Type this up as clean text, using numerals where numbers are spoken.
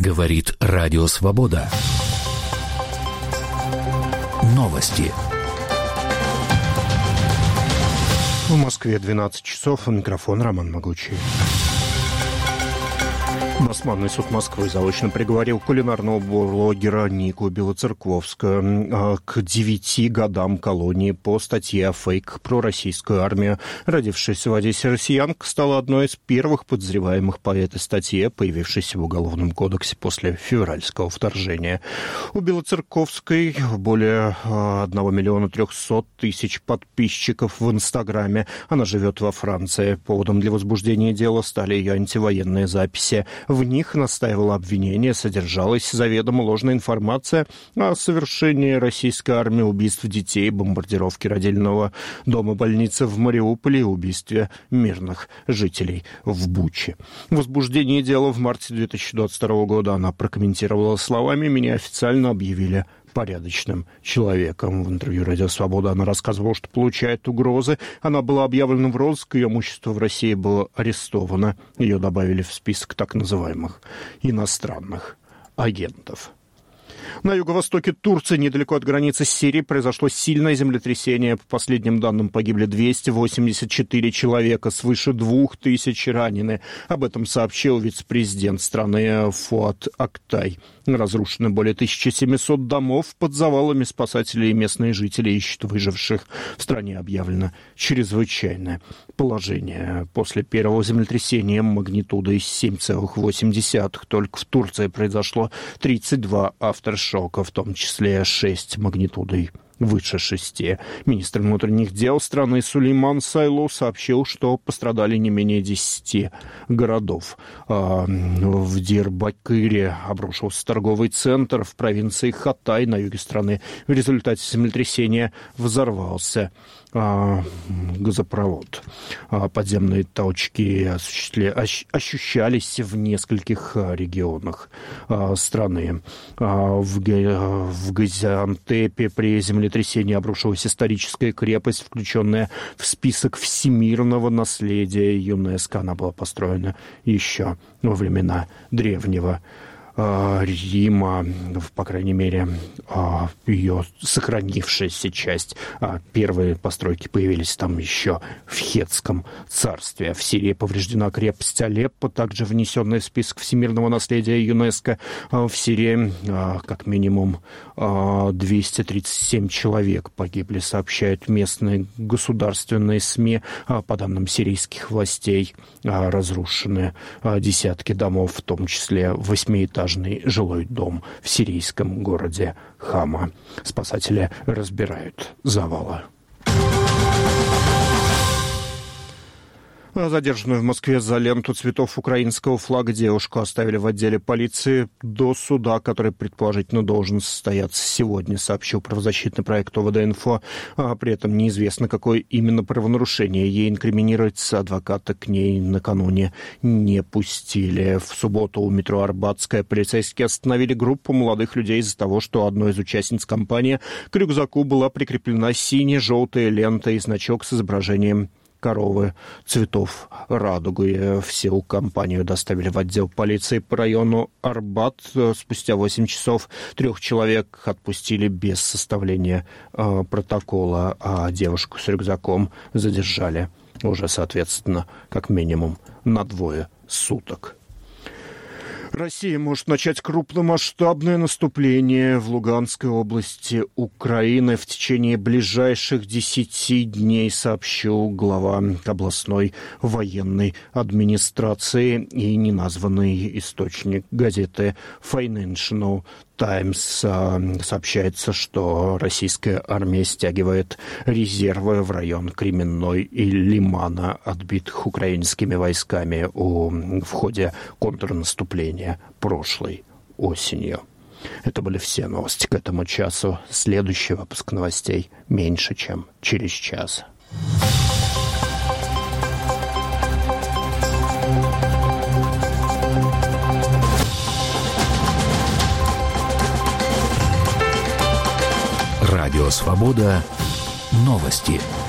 Говорит Радио Свобода. Новости. В Москве 12 часов. Микрофон Роман Могучий. Басманный суд Москвы заочно приговорил кулинарного блогера Нику Белоцерковскую к 9 годам колонии по статье о фейк про российскую армию. Родившаяся в Одессе россиянка стала одной из первых подозреваемых по этой статье, появившейся в Уголовном кодексе после февральского вторжения. У Белоцерковской более 1 300 000 подписчиков в Инстаграме. Она живет во Франции. Поводом для возбуждения дела стали ее антивоенные записи. В них, настаивало обвинение, содержалась заведомо ложная информация о совершении российской армии убийств детей, бомбардировке родильного дома больницы в Мариуполе и убийстве мирных жителей в Буче. Возбуждение дела в марте 2022 года она прокомментировала словами: «Меня официально объявили порядочным человеком». В интервью «Радио Свобода» она рассказывала, что получает угрозы. Она была объявлена в розыск, ее имущество в России было арестовано. Ее добавили в список так называемых иностранных агентов. На юго-востоке Турции, недалеко от границы с Сирией, произошло сильное землетрясение. По последним данным, погибли 284 человека, свыше 2000 ранены. Об этом сообщил вице-президент страны Фуат Актай. Разрушены более 1700 домов. Под завалами спасатели и местные жители ищут выживших. В стране объявлено чрезвычайное положение. После первого землетрясения магнитудой 7,8 только в Турции произошло 32 авторшока, в том числе 6 магнитудой выше 6. Министр внутренних дел страны Сулейман Сайлу сообщил, что пострадали не менее 10 городов. В Дирбакыре обрушился торговый центр, в провинции Хатай на юге страны. В результате землетрясения взорвался газопровод. Подземные толчки ощущались в нескольких регионах страны. В Газиантепе при землетрясении обрушилась историческая крепость, включенная в список всемирного наследия ЮНЕСКО. Она была построена еще во времена древнего Рима, по крайней мере, ее сохранившаяся часть. Первые постройки появились там еще в Хеттском царстве. В Сирии повреждена крепость Алеппо, также внесенная в список всемирного наследия ЮНЕСКо. В Сирии как минимум 237 человек погибли, сообщают местные государственные СМИ. По данным сирийских властей, разрушены десятки домов, в том числе 8-этажный жилой дом в сирийском городе Хама. Спасатели разбирают завалы. Задержанную в Москве за ленту цветов украинского флага девушку оставили в отделе полиции до суда, который, предположительно, должен состояться сегодня, сообщил правозащитный проект ОВД-Инфо. При этом неизвестно, какое именно правонарушение ей инкриминируется. Адвоката к ней накануне не пустили. В субботу у метро Арбатская полицейские остановили группу молодых людей из-за того, что одной из участниц кампании к рюкзаку была прикреплена сине-желтая лента и значок с изображением коровы цветов радуги. Всю компанию доставили в отдел полиции по району Арбат. Спустя 8 часов 3 человек отпустили без составления протокола, а девушку с рюкзаком задержали уже, соответственно, как минимум на 2 суток. Россия может начать крупномасштабное наступление в Луганской области Украины в течение ближайших 10 дней, сообщил глава областной военной администрации и неназванный источник газеты Financial Times. Сообщается, что российская армия стягивает резервы в район Кременной и Лимана, отбитых украинскими войсками в ходе контрнаступления прошлой осенью. Это были все новости к этому часу. Следующий выпуск новостей меньше, чем через час. Радио Свобода. Новости.